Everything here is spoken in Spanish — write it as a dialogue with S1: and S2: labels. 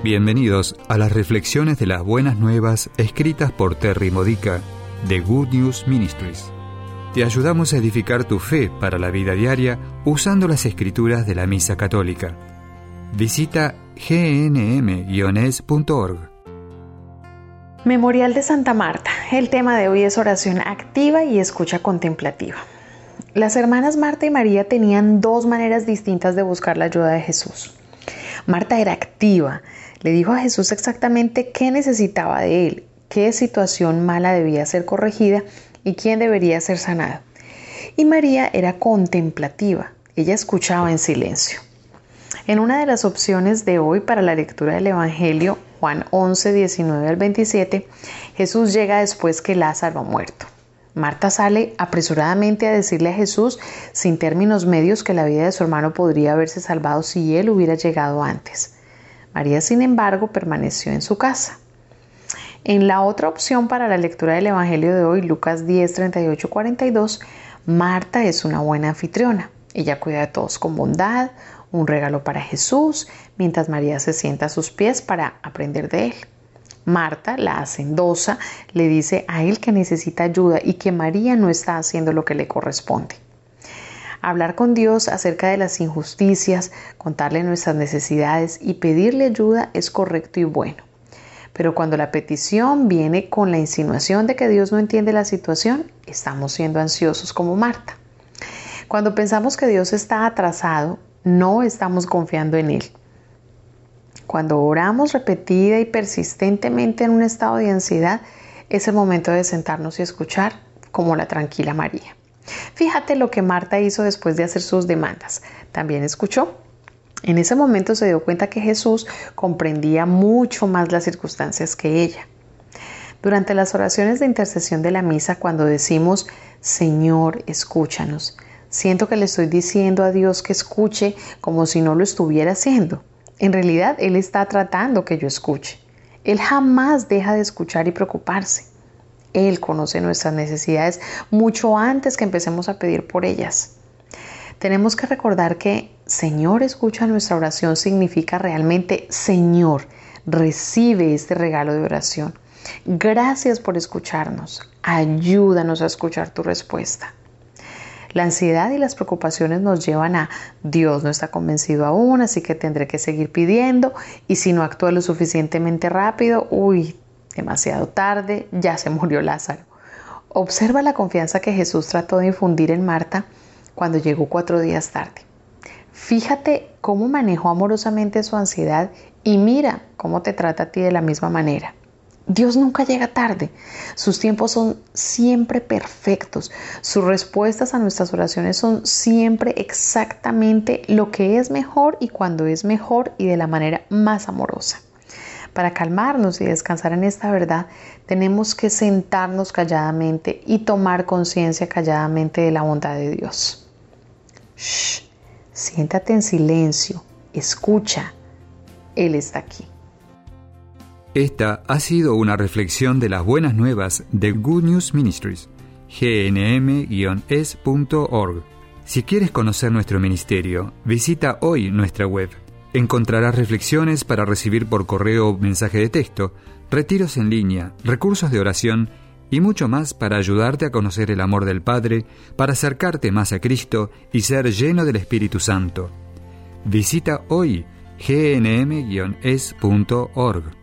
S1: Bienvenidos a las reflexiones de las buenas nuevas escritas por Terry Modica de Good News Ministries. Te ayudamos a edificar tu fe para la vida diaria usando las escrituras de la Misa Católica. Visita gnm-es.org.
S2: Memorial de Santa Marta. El tema de hoy es oración activa y escucha contemplativa. Las hermanas Marta y María tenían dos maneras distintas de buscar la ayuda de Jesús. Marta era activa, le dijo a Jesús exactamente qué necesitaba de él, qué situación mala debía ser corregida y quién debería ser sanado. Y María era contemplativa, ella escuchaba en silencio. En una de las opciones de hoy para la lectura del Evangelio, Juan 11, 19 al 27, Jesús llega después que Lázaro ha muerto. Marta sale apresuradamente a decirle a Jesús, sin términos medios, que la vida de su hermano podría haberse salvado si él hubiera llegado antes. María, sin embargo, permaneció en su casa. En la otra opción para la lectura del Evangelio de hoy, Lucas 10, 38, 42, Marta es una buena anfitriona. Ella cuida de todos con bondad, un regalo para Jesús, mientras María se sienta a sus pies para aprender de él. Marta, la hacendosa, le dice a él que necesita ayuda y que María no está haciendo lo que le corresponde. Hablar con Dios acerca de las injusticias, contarle nuestras necesidades y pedirle ayuda es correcto y bueno. Pero cuando la petición viene con la insinuación de que Dios no entiende la situación, estamos siendo ansiosos como Marta. Cuando pensamos que Dios está atrasado, no estamos confiando en Él. Cuando oramos repetida y persistentemente en un estado de ansiedad, es el momento de sentarnos y escuchar como la tranquila María. Fíjate lo que Marta hizo después de hacer sus demandas. También escuchó. En ese momento se dio cuenta que Jesús comprendía mucho más las circunstancias que ella. Durante las oraciones de intercesión de la misa, cuando decimos, Señor, escúchanos, siento que le estoy diciendo a Dios que escuche como si no lo estuviera haciendo. En realidad, Él está tratando que yo escuche. Él jamás deja de escuchar y preocuparse. Él conoce nuestras necesidades mucho antes que empecemos a pedir por ellas. Tenemos que recordar que Señor, escucha nuestra oración significa realmente Señor, recibe este regalo de oración. Gracias por escucharnos. Ayúdanos a escuchar tu respuesta. La ansiedad y las preocupaciones nos llevan a Dios no está convencido aún, así que tendré que seguir pidiendo y si no actúa lo suficientemente rápido, demasiado tarde, ya se murió Lázaro. Observa la confianza que Jesús trató de infundir en Marta cuando llegó 4 días tarde. Fíjate cómo manejó amorosamente su ansiedad y mira cómo te trata a ti de la misma manera. Dios nunca llega tarde, sus tiempos son siempre perfectos, sus respuestas a nuestras oraciones son siempre exactamente lo que es mejor y cuando es mejor y de la manera más amorosa. Para calmarnos y descansar en esta verdad, tenemos que sentarnos calladamente y tomar conciencia calladamente de la bondad de Dios. Siéntate en silencio, escucha, Él está aquí.
S1: Esta ha sido una reflexión de las buenas nuevas de Good News Ministries, gnm-es.org. Si quieres conocer nuestro ministerio, visita hoy nuestra web. Encontrarás reflexiones para recibir por correo o mensaje de texto, retiros en línea, recursos de oración y mucho más para ayudarte a conocer el amor del Padre, para acercarte más a Cristo y ser lleno del Espíritu Santo. Visita hoy gnm-es.org.